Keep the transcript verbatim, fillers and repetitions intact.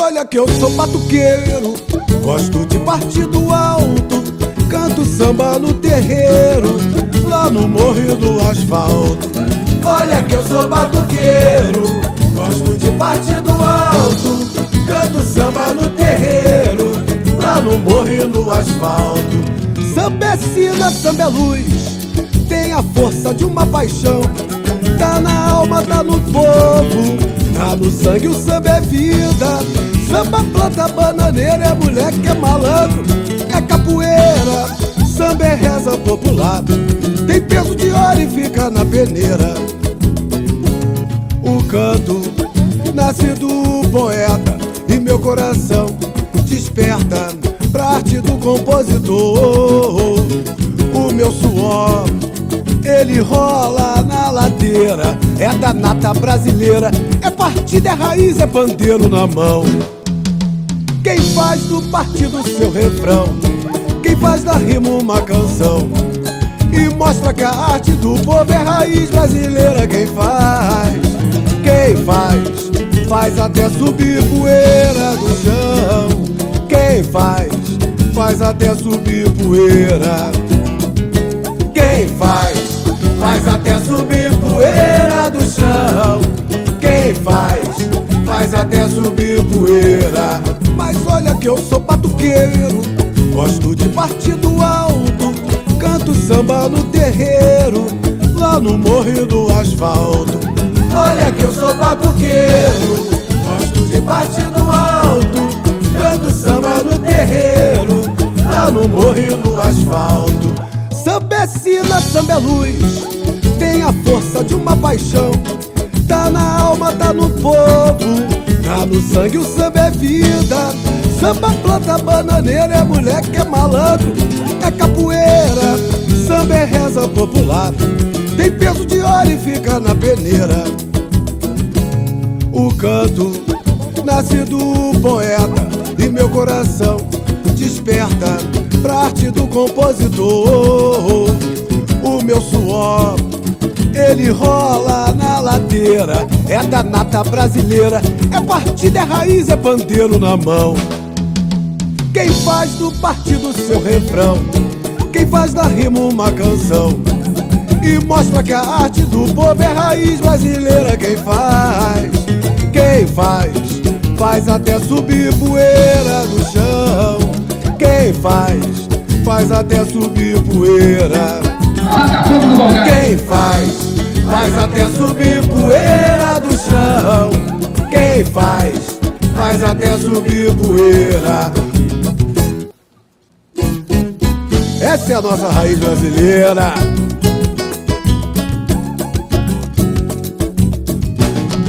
olha que eu sou batuqueiro, gosto de partir do alto, canto samba no terreiro, lá no morro do asfalto. Olha que eu sou batuqueiro, gosto de partir do alto, canto samba no terreiro, lá no morro do asfalto. Samba é sina, samba é luz, tem a força de uma paixão, tá na alma, tá no povo, tá no sangue, o samba é vida. Samba, planta, bananeira, é moleque, é malandro, é capoeira. Samba é reza popular, tem peso de ouro e fica na peneira. O canto nasce do poeta e meu coração desperta pra arte do compositor. O meu suor, ele rola na ladeira, é da nata brasileira, é partida, é raiz, é pandeiro na mão. Quem faz do partido seu refrão, quem faz da rima uma canção, e mostra que a arte do povo é raiz brasileira. Quem faz, quem faz, faz até subir poeira do chão. Quem faz, faz até subir poeira. Quem faz, faz até subir poeira do chão. Quem faz, faz até subir poeira. Mas olha que eu sou batuqueiro, gosto de partir do alto, canto samba no terreiro, lá no morro do asfalto. Olha que eu sou batuqueiro, gosto de partir do alto, canto samba no terreiro, lá no morro do asfalto. Samba é sina, samba é luz, tem a força de uma paixão, tá na alma, tá no povo, tá no sangue, o samba é vida. Samba, planta, bananeira, é moleque, é malandro, é capoeira. Samba é reza popular, tem peso de ouro e fica na peneira. O canto nasce do poeta e meu coração desperta pra arte do compositor. O meu suor, ele rola na ladeira, é da nata brasileira, é partida, é raiz, é pandeiro na mão. Quem faz do partido seu refrão, quem faz da rima uma canção, e mostra que a arte do povo é raiz brasileira. Quem faz, quem faz, faz até subir poeira do chão. Quem faz, faz até subir poeira. Quem faz, faz até subir poeira do chão. Quem faz, faz até subir poeira. Essa é a nossa raiz brasileira.